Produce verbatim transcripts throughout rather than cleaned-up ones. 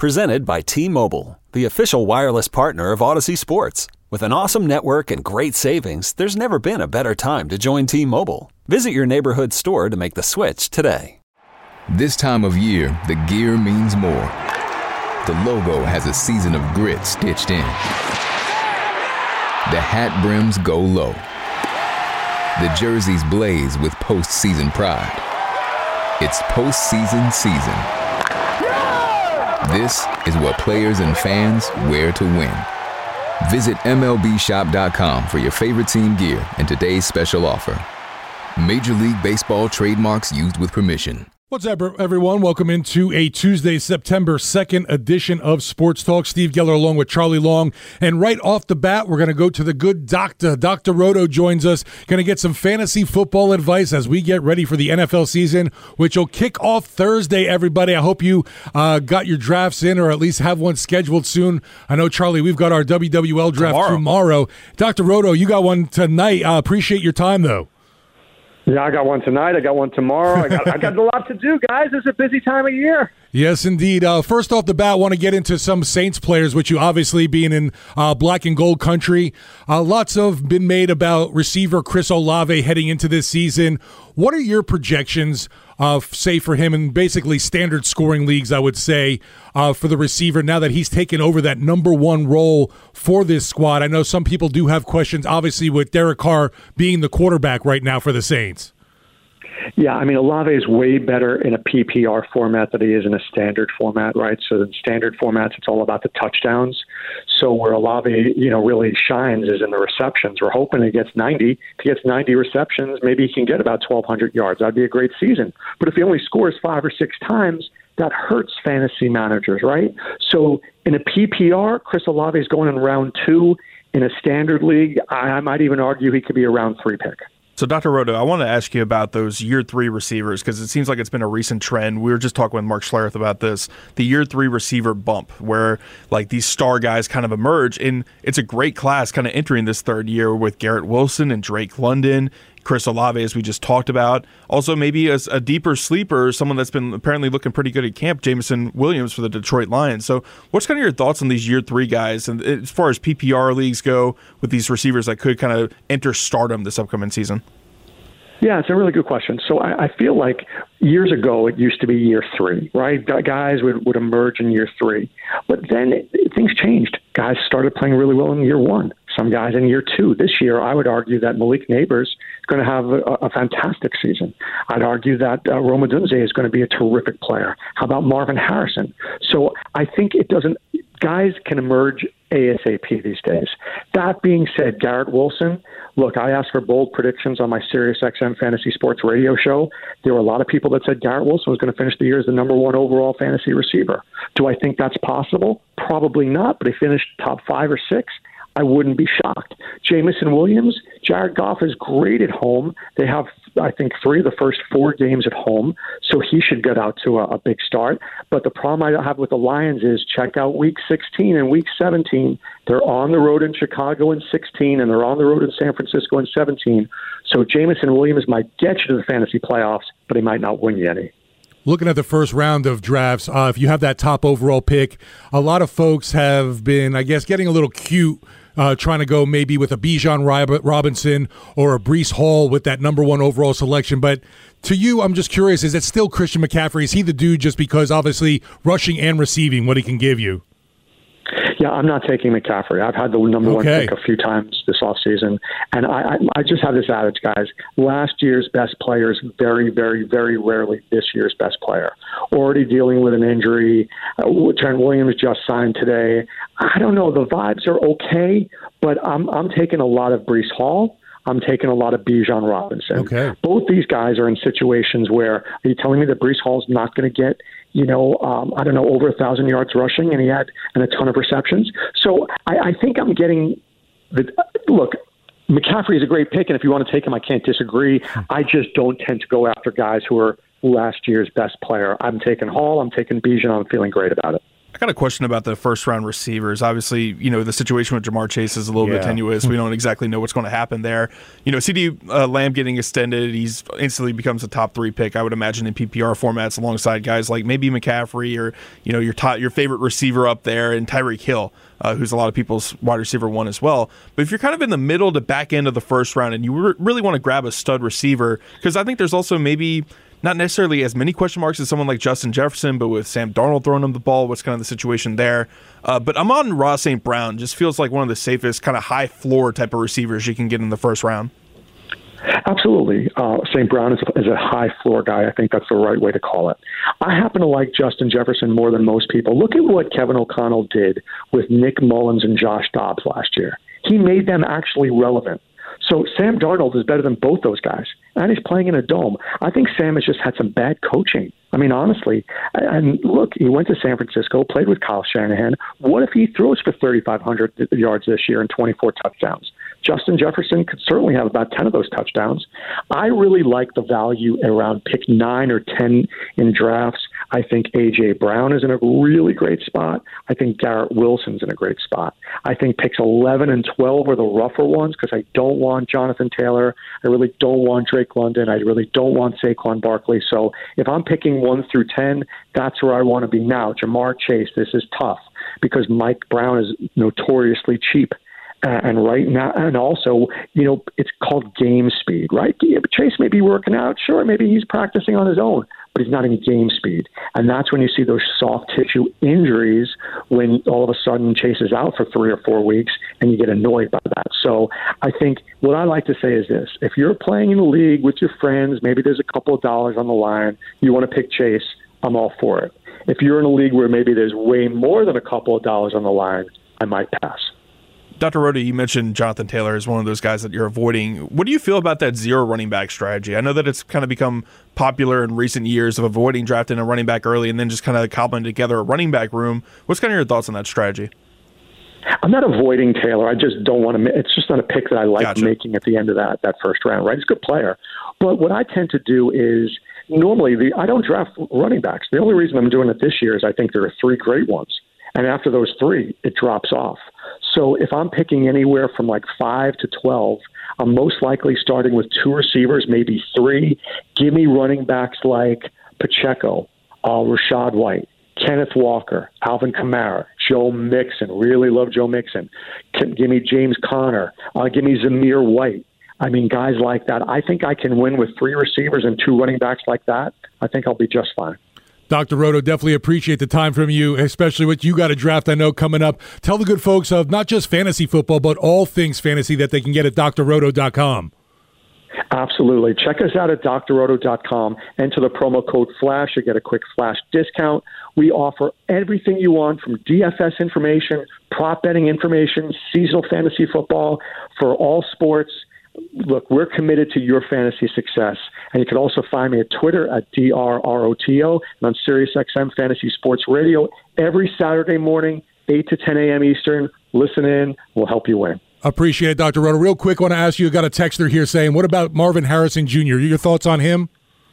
Presented by T-Mobile, the official wireless partner of Odyssey Sports. With an awesome network and great savings, there's never been a better time to join T-Mobile. Visit your neighborhood store to make the switch today. This time of year, the gear means more. The logo has a season of grit stitched in. The hat brims go low. The jerseys blaze with postseason pride. It's postseason season. This is what players and fans wear to win. Visit M L B shop dot com for your favorite team gear and today's special offer. Major League Baseball trademarks used with permission. What's up, everyone? Welcome into a Tuesday, September second edition of Sports Talk. Steve Geller along with Charlie Long. And right off the bat, we're going to go to the good doctor. Doctor Roto joins us. Going to get some fantasy football advice as we get ready for the N F L season, which will kick off Thursday, everybody. I hope you uh, got your drafts in or at least have one scheduled soon. I know, Charlie, we've got our W W L draft tomorrow. tomorrow. Doctor Roto, you got one tonight. I uh, appreciate your time, though. Yeah, I got one tonight. I got one tomorrow. I got I got a lot to do, guys. It's a busy time of year. Yes, indeed. Uh, first off the bat, I want to get into some Saints players, which you obviously being in uh, black and gold country. Uh, lots have been made about receiver Chris Olave heading into this season. What are your projections, uh, say, for him in basically standard scoring leagues, I would say, uh, for the receiver now that he's taken over that number one role for this squad? I know some people do have questions, obviously, with Derek Carr being the quarterback right now for the Saints. Yeah, I mean, Olave is way better in a P P R format than he is in a standard format, right? So in standard formats, it's all about the touchdowns. So where Olave, you know, really shines is in the receptions. We're hoping he gets ninety. If he gets ninety receptions, maybe he can get about twelve hundred yards. That'd be a great season. But if he only scores five or six times, that hurts fantasy managers, right? So in a P P R, Chris Olave is going in round two. In a standard league, I might even argue he could be a round three pick. So, Doctor Roto, I want to ask you about those year three receivers because it seems like it's been a recent trend. We were just talking with Mark Schlereth about this, the year three receiver bump, where like these star guys kind of emerge, and it's a great class kind of entering this third year with Garrett Wilson and Drake London, Chris Olave, as we just talked about. Also, maybe as a deeper sleeper, someone that's been apparently looking pretty good at camp, Jameson Williams for the Detroit Lions. So what's kind of your thoughts on these year three guys, and as far as P P R leagues go with these receivers that could kind of enter stardom this upcoming season? Yeah, it's a really good question. So I, I feel like years ago it used to be year three, right? Guys would, would emerge in year three. But then it, it, things changed. Guys started playing really well in year one. Some guys in year two. This year, I would argue that Malik Neighbors is going to have a, a fantastic season. I'd argue that uh, Rome Odunze is going to be a terrific player. How about Marvin Harrison? So I think it doesn't – guys can emerge ASAP these days. That being said, Garrett Wilson, look, I asked for bold predictions on my SiriusXM Fantasy Sports radio show. There were a lot of people that said Garrett Wilson was going to finish the year as the number one overall fantasy receiver. Do I think that's possible? Probably not, but he finished top five or six. I wouldn't be shocked. Jameson Williams, Jared Goff is great at home. They have, I think, three of the first four games at home, so he should get out to a, a big start. But the problem I have with the Lions is check out week sixteen and week seventeen. They're on the road in Chicago in sixteen, and they're on the road in San Francisco in seventeen. So Jameson Williams might get you to the fantasy playoffs, but he might not win you any. Looking at the first round of drafts, uh, if you have that top overall pick, a lot of folks have been, I guess, getting a little cute, uh, trying to go maybe with a Bijan Robinson or a Breece Hall with that number one overall selection. But to you, I'm just curious, is it still Christian McCaffrey? Is he the dude just because obviously rushing and receiving what he can give you? Yeah, I'm not taking McCaffrey. I've had the number okay. one pick a few times this offseason. And I, I, I just have this adage, guys. Last year's best player is very, very, very rarely this year's best player. Already dealing with an injury. Uh, Trent Williams just signed today. I don't know. The vibes are okay, but I'm, I'm taking a lot of Breece Hall. I'm taking a lot of Bijan Robinson. Okay. Both these guys are in situations where, are you telling me that Breece Hall's not going to get, you know, um, I don't know, over a thousand yards rushing, and he had and a ton of receptions? So I, I think I'm getting the look. McCaffrey is a great pick, and if you want to take him, I can't disagree. I just don't tend to go after guys who are last year's best player. I'm taking Hall. I'm taking Bijan. I'm feeling great about it. I got a question about the first round receivers. Obviously, you know, the situation with Jamar Chase is a little Yeah. bit tenuous. We don't exactly know what's going to happen there. You know, CeeDee uh, Lamb getting extended, he's instantly becomes a top three pick, I would imagine, in P P R formats alongside guys like maybe McCaffrey or, you know, your top, your favorite receiver up there, and Tyreek Hill, uh, who's a lot of people's wide receiver one as well. But if you're kind of in the middle to back end of the first round and you re- really want to grab a stud receiver, because I think there's also maybe not necessarily as many question marks as someone like Justin Jefferson, but with Sam Darnold throwing him the ball, what's kind of the situation there? Uh, but I'm on Ross Saint Brown. Just feels like one of the safest kind of high floor type of receivers you can get in the first round. Absolutely. Uh, Saint Brown is a, is a high floor guy. I think that's the right way to call it. I happen to like Justin Jefferson more than most people. Look at what Kevin O'Connell did with Nick Mullins and Josh Dobbs last year. He made them actually relevant. So Sam Darnold is better than both those guys, and he's playing in a dome. I think Sam has just had some bad coaching. I mean, honestly, and look, he went to San Francisco, played with Kyle Shanahan. What if he throws for thirty-five hundred yards this year and twenty-four touchdowns? Justin Jefferson could certainly have about ten of those touchdowns. I really like the value around pick nine or ten in drafts. I think A J. Brown is in a really great spot. I think Garrett Wilson's in a great spot. I think picks eleven and twelve are the rougher ones because I don't want Jonathan Taylor. I really don't want Drake London. I really don't want Saquon Barkley. So if I'm picking one through ten, that's where I want to be now. Jamar Chase, this is tough because Mike Brown is notoriously cheap. Uh, and right now, and also, you know, it's called game speed, right? Chase may be working out. Sure, maybe he's practicing on his own, but he's not in game speed. And that's when you see those soft tissue injuries when all of a sudden Chase is out for three or four weeks and you get annoyed by that. So I think what I like to say is this. If you're playing in the league with your friends, maybe there's a couple of dollars on the line, you want to pick Chase, I'm all for it. If you're in a league where maybe there's way more than a couple of dollars on the line, I might pass. Doctor Rhoda, you mentioned Jonathan Taylor as one of those guys that you're avoiding. What do you feel about that zero running back strategy? I know that it's kind of become popular in recent years of avoiding drafting a running back early and then just kind of cobbling together a running back room. What's kind of your thoughts on that strategy? I'm not avoiding Taylor. I just don't want to. It's just not a pick that I like Gotcha. making at the end of that that first round. Right? He's a good player, but what I tend to do is normally the I don't draft running backs. The only reason I'm doing it this year is I think there are three great ones, and after those three, it drops off. So if I'm picking anywhere from like five to twelve, I'm most likely starting with two receivers, maybe three. Give me running backs like Pacheco, uh, Rashad White, Kenneth Walker, Alvin Kamara, Joe Mixon. Really love Joe Mixon. Can, give me James Conner. Uh, give me Zamir White. I mean, guys like that. I think I can win with three receivers and two running backs like that. I think I'll be just fine. Doctor Roto, definitely appreciate the time from you, especially what you got a draft I know coming up. Tell the good folks of not just fantasy football, but all things fantasy that they can get at D R roto dot com. Absolutely. Check us out at D R roto dot com. Enter the promo code FLASH. You get a quick FLASH discount. We offer everything you want from D F S information, prop betting information, seasonal fantasy football for all sports. Look, we're committed to your fantasy success. And you can also find me at Twitter at D R R O T O and on SiriusXM Fantasy Sports Radio every Saturday morning, eight to ten a.m. Eastern. Listen in. We'll help you win. Appreciate it, Doctor Roto. Real quick, want to ask you, got a texter here saying, what about Marvin Harrison Junior? Your thoughts on him?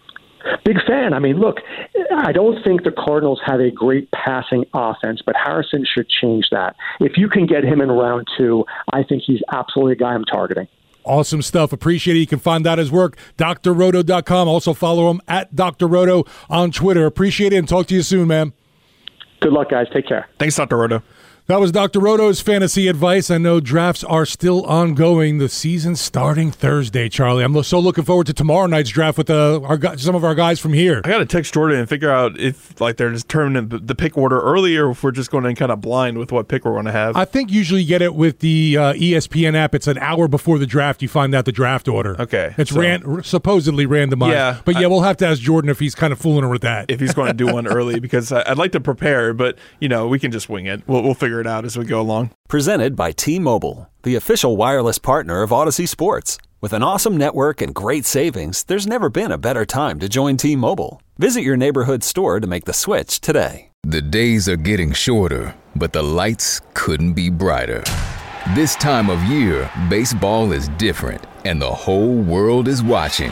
Big fan. I mean, look, I don't think the Cardinals have a great passing offense, but Harrison should change that. If you can get him in round two, I think he's absolutely a guy I'm targeting. Awesome stuff. Appreciate it. You can find out his work, D R roto dot com. Also follow him at Doctor Roto on Twitter. Appreciate it and talk to you soon, man. Good luck, guys. Take care. Thanks, Doctor Roto. That was Doctor Roto's fantasy advice. I know drafts are still ongoing. The season's starting Thursday, Charlie. I'm so looking forward to tomorrow night's draft with uh, our some of our guys from here. I got to text Jordan and figure out if like they're determining the pick order early or if we're just going to kind of blind with what pick we're going to have. I think usually you get it with the uh, E S P N app. It's an hour before the draft. You find out the draft order. Okay. It's so, ran, supposedly randomized. Yeah. But yeah, I, we'll have to ask Jordan if he's kind of fooling her with that. If he's going to do one early because I'd like to prepare, but you know we can just wing it. We'll, we'll figure it out as we go along. Presented by T-Mobile, the official wireless partner of Odyssey Sports. With an awesome network and great savings, there's never been a better time to join T-Mobile. Visit your neighborhood store to make the switch today. The days are getting shorter, but the lights couldn't be brighter. This time of year, baseball is different, and the whole world is watching.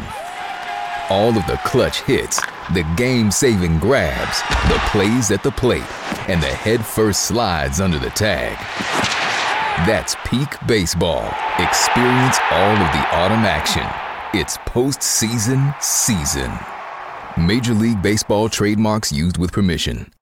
All of the clutch hits, the game-saving grabs, the plays at the plate. and the head first slides under the tag. That's peak baseball. Experience all of the autumn action. It's postseason season. Major League Baseball trademarks used with permission.